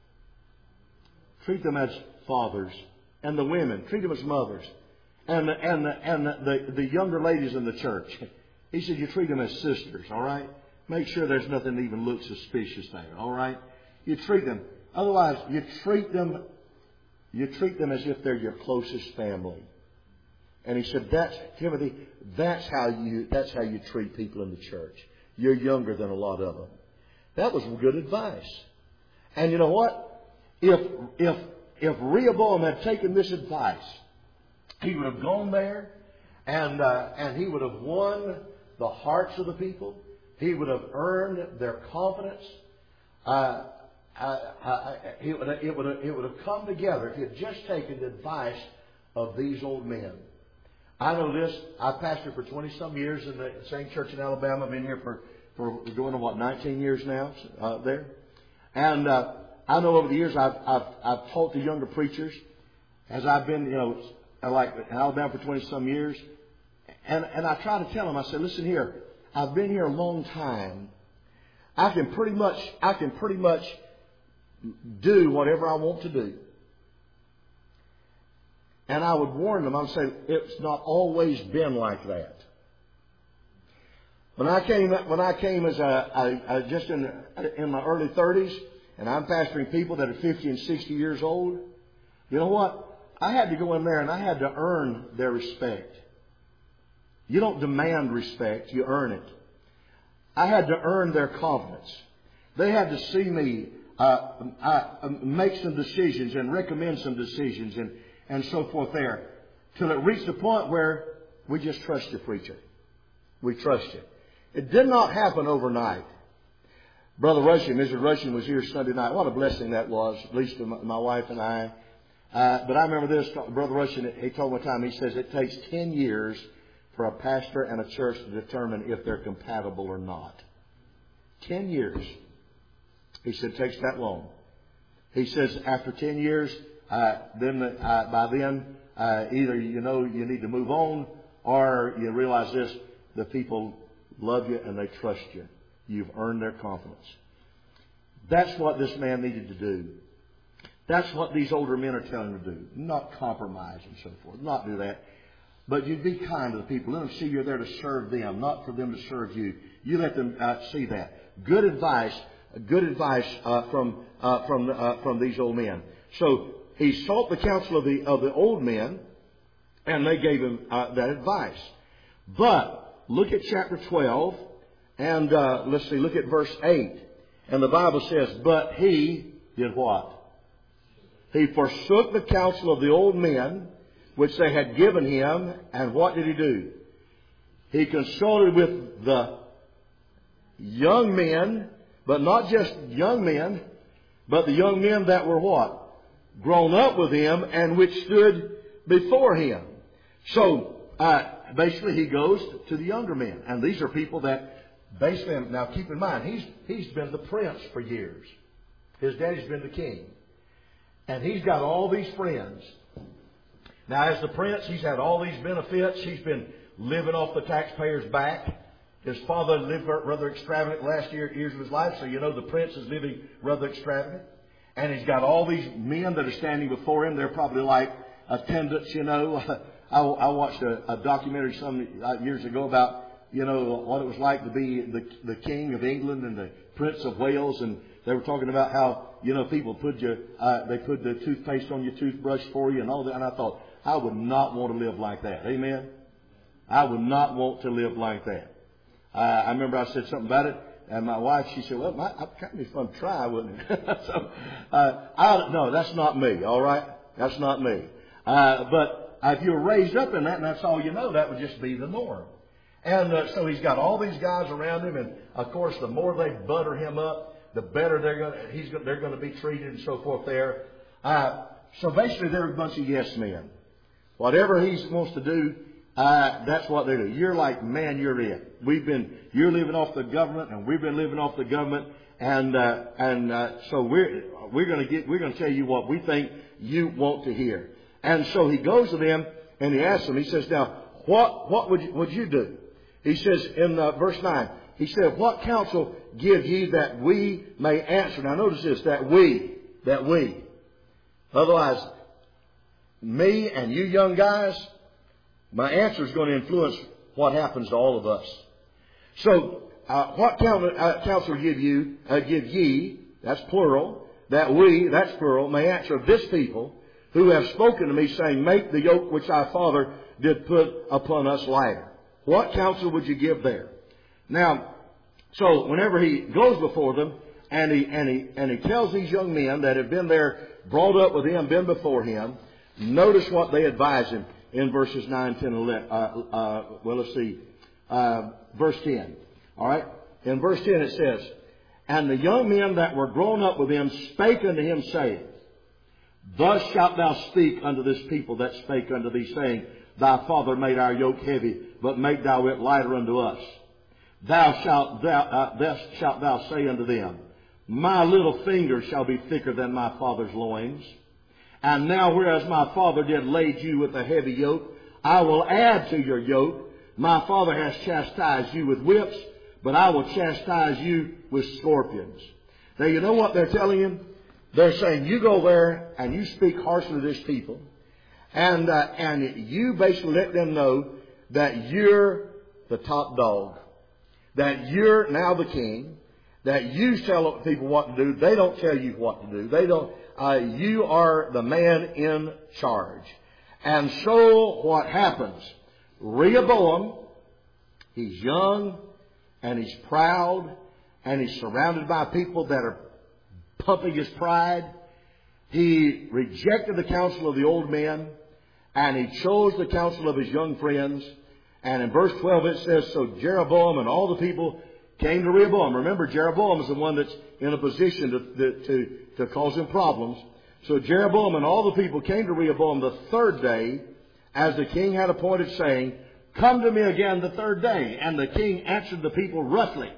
Speaker 1: Treat them as fathers. And the women, treat them as mothers. And the, and the, and the, the, the younger ladies in the church. He said, you treat them as sisters, all right? Make sure there's nothing that even looks suspicious there, all right? You treat them. Otherwise, you treat them, you treat them as if they're your closest family. And he said, that's, Timothy, that's how you, that's how you treat people in the church. You're younger than a lot of them. That was good advice. And you know what? If, if, if Rehoboam had taken this advice, he would have gone there and, uh, and he would have won the hearts of the people. He would have earned their confidence. Uh, uh, uh, it, would have, it, would have, it would have come together if he had just taken the advice of these old men. I know this. I've pastored for twenty-some years in the same church in Alabama. I've been here for, for going on, what, nineteen years now uh, there. And uh, I know over the years I've, I've, I've taught the younger preachers as I've been, you know, like in Alabama for twenty-some years. And, and I try to tell them, I said, listen here, I've been here a long time. I can pretty much, I can pretty much do whatever I want to do. And I would warn them, I'd say, it's not always been like that. When I came, when I came as a, I, I just in, in my early thirties, and I'm pastoring people that are fifty and sixty years old, you know what? I had to go in there and I had to earn their respect. You don't demand respect, you earn it. I had to earn their confidence. They had to see me uh, uh, make some decisions and recommend some decisions and, and so forth there, till it reached the point where we just trust you, preacher. We trust you. It did not happen overnight. Brother Rushing, Missus Rushing was here Sunday night. What a blessing that was, at least to my, my wife and I. Uh, but I remember this, Brother Russian, he told me one time, he says it takes ten years for a pastor and a church to determine if they're compatible or not. Ten years. He said it takes that long. He says after ten years, uh, then uh, by then, uh, either you know you need to move on, or you realize this, the people love you and they trust you. You've earned their confidence. That's what this man needed to do. That's what these older men are telling him to do. Not compromise and so forth. Not do that. But you be kind to the people. Let them see you're there to serve them, not for them to serve you. You let them uh, see that. Good advice. Good advice uh, from uh, from uh, from these old men. So he sought the counsel of the of the old men, and they gave him uh, that advice. But look at chapter twelve, and uh, let's see. Look at verse eight, and the Bible says, "But he did what? He forsook the counsel of the old men, which they had given him, and what did he do? He consulted with the young men." But not just young men, but the young men that were what? Grown up with him and which stood before him. So, uh, basically he goes to the younger men. And these are people that basically, now keep in mind, he's, he's been the prince for years. His daddy's been the king. And he's got all these friends. Now as the prince, he's had all these benefits. He's been living off the taxpayers' back. His father lived rather extravagant last year, years of his life, so you know the prince is living rather extravagant. And he's got all these men that are standing before him. They're probably like attendants, you know. I, I watched a, a documentary some years ago about, you know, what it was like to be the, the king of England and the Prince of Wales. And they were talking about how, you know, people put your, uh, they put the toothpaste on your toothbrush for you and all that. And I thought, I would not want to live like that. Amen? I would not want to live like that. Uh, I remember I said something about it, and my wife, she said, well, it might kind of be fun to try, wouldn't it? so, uh, I, no, that's not me, all right? That's not me. Uh, but uh, if you were raised up in that and that's all you know, that would just be the norm. And uh, so he's got all these guys around him, and of course, the more they butter him up, the better they're going to, he's they're going to be treated and so forth there. Uh, so basically, they're a bunch of yes men. Whatever he wants to do, Uh, that's what they do. You're like, man, you're it. We've been, you're living off the government, and we've been living off the government, and uh, and uh, so we're we're going to get, we're going to tell you what we think you want to hear. And so he goes to them and he asks them. He says, "Now, what what would you, would you do?" He says in uh, verse nine. He said, "What counsel give ye that we may answer?" Now, notice this: that we, that we. Otherwise, me and you young guys, my answer is going to influence what happens to all of us. So, uh, what counsel give you, uh, give ye, that's plural, that we, that's plural, may answer this people who have spoken to me, saying, make the yoke which our father did put upon us lighter. What counsel would you give there? Now, so whenever he goes before them, and he, and he, and he tells these young men that have been there, brought up with him, been before him, notice what they advise him. In verses nine, ten, eleven, uh, uh, well, let's see, uh, verse ten. All right. In verse ten it says, and the young men that were grown up with him spake unto him, saying, thus shalt thou speak unto this people that spake unto thee, saying, thy father made our yoke heavy, but make thou it lighter unto us. Thou shalt thou, uh, thus shalt thou say unto them, my little finger shall be thicker than my father's loins. And now, whereas my father did lade you with a heavy yoke, I will add to your yoke. My father has chastised you with whips, but I will chastise you with scorpions. Now, you know what they're telling him? They're saying, you go there and you speak harshly to this people, and uh, and you basically let them know that you're the top dog, that you're now the king, that you tell people what to do. They don't tell you what to do. They don't. Uh, you are the man in charge. And so what happens? Rehoboam, he's young and he's proud and he's surrounded by people that are pumping his pride. He rejected the counsel of the old men and he chose the counsel of his young friends. And in verse twelve it says, so Jeroboam and all the people came to Rehoboam. Remember, Jeroboam is the one that's in a position to, to, to, to cause him problems. So Jeroboam and all the people came to Rehoboam the third day, as the king had appointed, saying, Come to me again the third day. And the king answered the people roughly,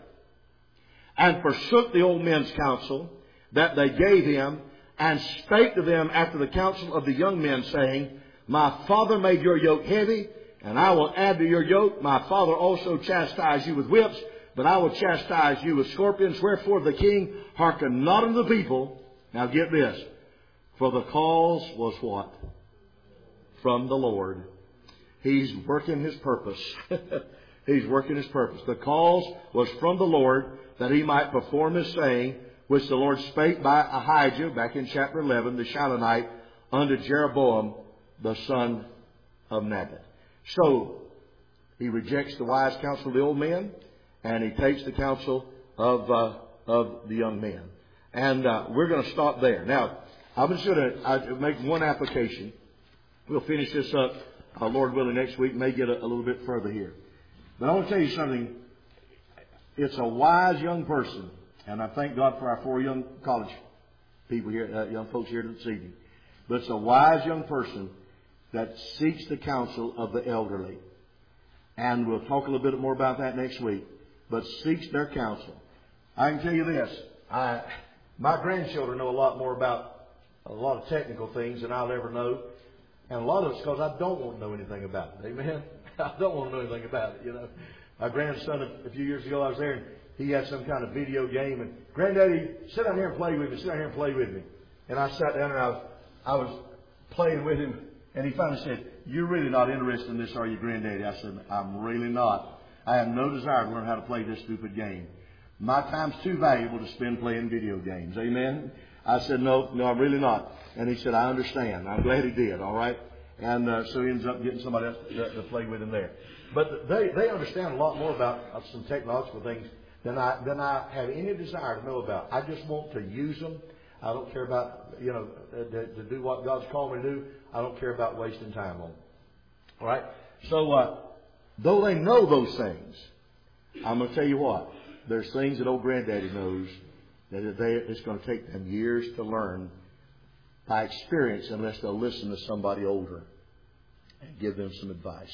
Speaker 1: and forsook the old men's counsel that they gave him, and spake to them after the counsel of the young men, saying, My father made your yoke heavy, and I will add to your yoke. My father also chastised you with whips, but I will chastise you with scorpions. Wherefore the king hearkened not unto the people. Now get this. For the cause was what? From the Lord. He's working His purpose. He's working His purpose. The cause was from the Lord, that He might perform His saying, which the Lord spake by Ahijah, back in chapter eleven, the Shilonite, unto Jeroboam, the son of Nebat. So, he rejects the wise counsel of the old men, and he takes the counsel of uh, of the young men. And uh, we're going to stop there. Now, I'm just going to make one application. We'll finish this up, uh, Lord willing, next week. May get a, a little bit further here. But I want to tell you something. It's a wise young person. And I thank God for our four young college people here, uh, young folks here this evening. But it's a wise young person that seeks the counsel of the elderly. And we'll talk a little bit more about that next week. But seeks their counsel. I can tell you this. I, my grandchildren know a lot more about a lot of technical things than I'll ever know. And a lot of it's because I don't want to know anything about it. Amen? I don't want to know anything about it, you know. My grandson, a few years ago, I was there, and he had some kind of video game. And, Granddaddy, sit down here and play with me. Sit down here and play with me. And I sat down, and I was, I was playing with him. And he finally said, You're really not interested in this, are you, Granddaddy? I said, I'm really not. I have no desire to learn how to play this stupid game. My time's too valuable to spend playing video games. Amen? I said, no, no, I'm really not. And he said, I understand. I'm glad he did, all right? And uh, so he ends up getting somebody else to, to play with him there. But they, they understand a lot more about uh, some technological things than I, than I have any desire to know about. I just want to use them. I don't care about, you know, to, to do what God's called me to do. I don't care about wasting time on them. All right? So, uh, though they know those things, I'm going to tell you what. There's things that old Granddaddy knows that they, it's going to take them years to learn by experience unless they'll listen to somebody older and give them some advice.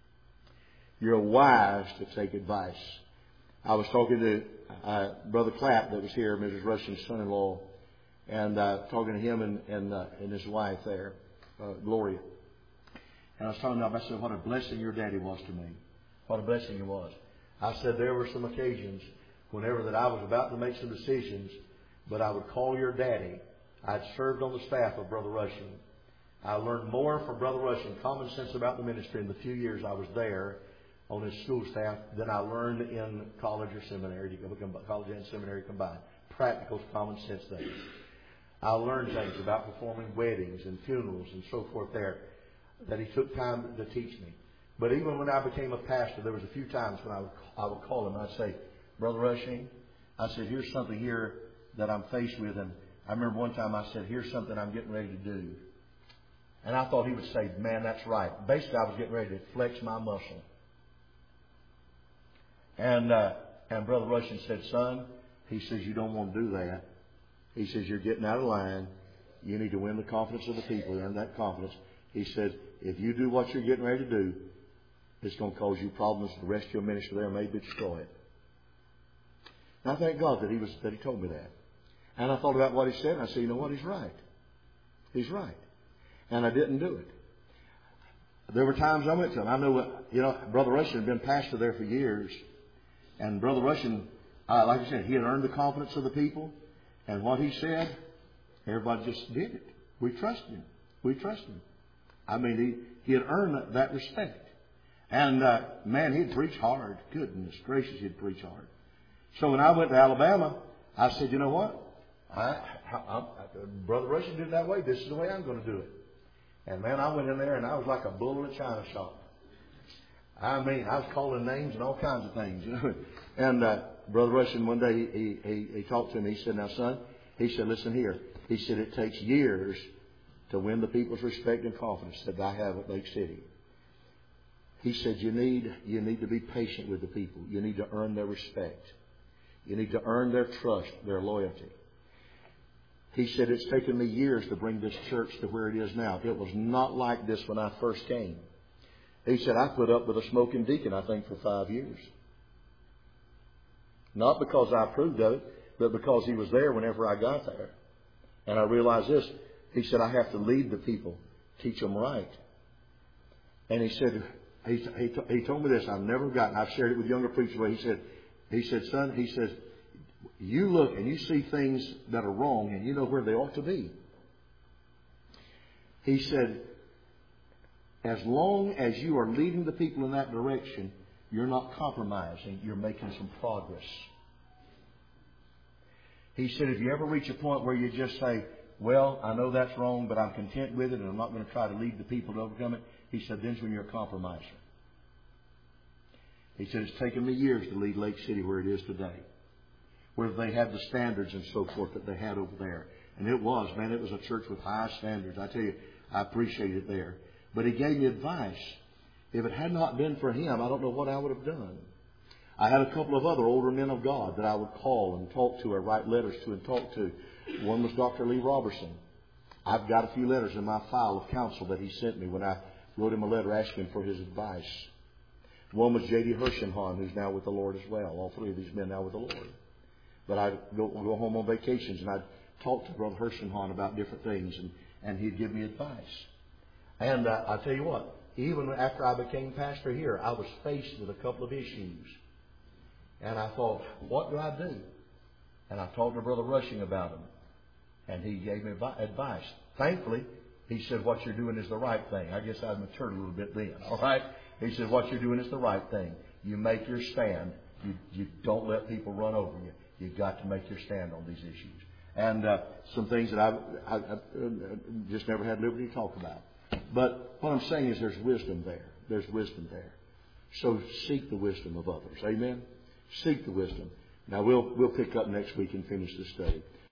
Speaker 1: You're wise to take advice. I was talking to uh, Brother Clapp that was here, Missus Rushing's son-in-law, and uh, talking to him and, and, uh, and his wife there, uh, Gloria. And I was telling them, I said, what a blessing your daddy was to me. What a blessing he was. I said there were some occasions whenever that I was about to make some decisions, but I would call your daddy. I'd served on the staff of Brother Rushing. I learned more from Brother Rushing, common sense about the ministry in the few years I was there on his school staff than I learned in college or seminary, college and seminary combined. Practical, common sense things. I learned things about performing weddings and funerals and so forth there that he took time to teach me. But even when I became a pastor, there was a few times when I would, I would call him and I'd say, Brother Rushing, I said, here's something here that I'm faced with. And I remember one time I said, here's something I'm getting ready to do. And I thought he would say, man, that's right. Basically, I was getting ready to flex my muscle. And uh, and Brother Rushing said, son, he says, you don't want to do that. He says, you're getting out of line. You need to win the confidence of the people. And that confidence, he said, if you do what you're getting ready to do, it's going to cause you problems. The rest of your ministry there may be destroyed. And I thank God that he was that he told me that. And I thought about what he said, and I said, you know what? He's right. He's right. And I didn't do it. There were times I went to him. I know, you know, Brother Rushing had been pastor there for years. And Brother Rushing, uh, like I said, he had earned the confidence of the people. And what he said, everybody just did it. We trusted him. We trusted him. I mean, he, he had earned that, that respect. And, uh, man, he'd preach hard. Goodness gracious, he'd preach hard. So when I went to Alabama, I said, you know what? I, I, I, Brother Rushing did it that way. This is the way I'm going to do it. And, man, I went in there and I was like a bull in a china shop. I mean, I was calling names and all kinds of things, you know. And uh, Brother Rushing, one day, he, he, he talked to me. He said, now, son, he said, listen here. He said, it takes years to win the people's respect and confidence that I have at Lake City. He said, you need, you need to be patient with the people. You need to earn their respect. You need to earn their trust, their loyalty. He said, it's taken me years to bring this church to where it is now. It was not like this when I first came. He said, I put up with a smoking deacon, I think, for five years. Not because I approved of it, but because he was there whenever I got there. And I realized this. He said, I have to lead the people, teach them right. And he said, he, he, he told me this. I've never forgotten. I've shared it with younger preachers. He said, he said, son, he says, you look and you see things that are wrong and you know where they ought to be. He said, as long as you are leading the people in that direction, you're not compromising. You're making some progress. He said, if you ever reach a point where you just say, well, I know that's wrong, but I'm content with it and I'm not going to try to lead the people to overcome it. He said, then's when you're a compromiser. He said, it's taken me years to lead Lake City where it is today, where they had the standards and so forth that they had over there. And it was, man, it was a church with high standards. I tell you, I appreciate it there. But he gave me advice. If it had not been for him, I don't know what I would have done. I had a couple of other older men of God that I would call and talk to or write letters to and talk to. One was Doctor Lee Robertson. I've got a few letters in my file of counsel that he sent me when I wrote him a letter asking for his advice. One was J D Hershenhahn, who's now with the Lord as well. All three of these men now with the Lord. But I'd go, go home on vacations and I'd talk to Brother Hershenhahn about different things, and, and he'd give me advice. And uh, I'll tell you what, even after I became pastor here, I was faced with a couple of issues. And I thought, what do I do? And I talked to Brother Rushing about them. And he gave me advice. Thankfully, he said, what you're doing is the right thing. I guess I'd matured a little bit then. All right? He said, what you're doing is the right thing. You make your stand. You, you don't let people run over you. You've got to make your stand on these issues. And uh, some things that I've, I, I just never had liberty to talk about. But what I'm saying is there's wisdom there. There's wisdom there. So seek the wisdom of others. Amen? Seek the wisdom. Now we'll we'll pick up next week and finish the study.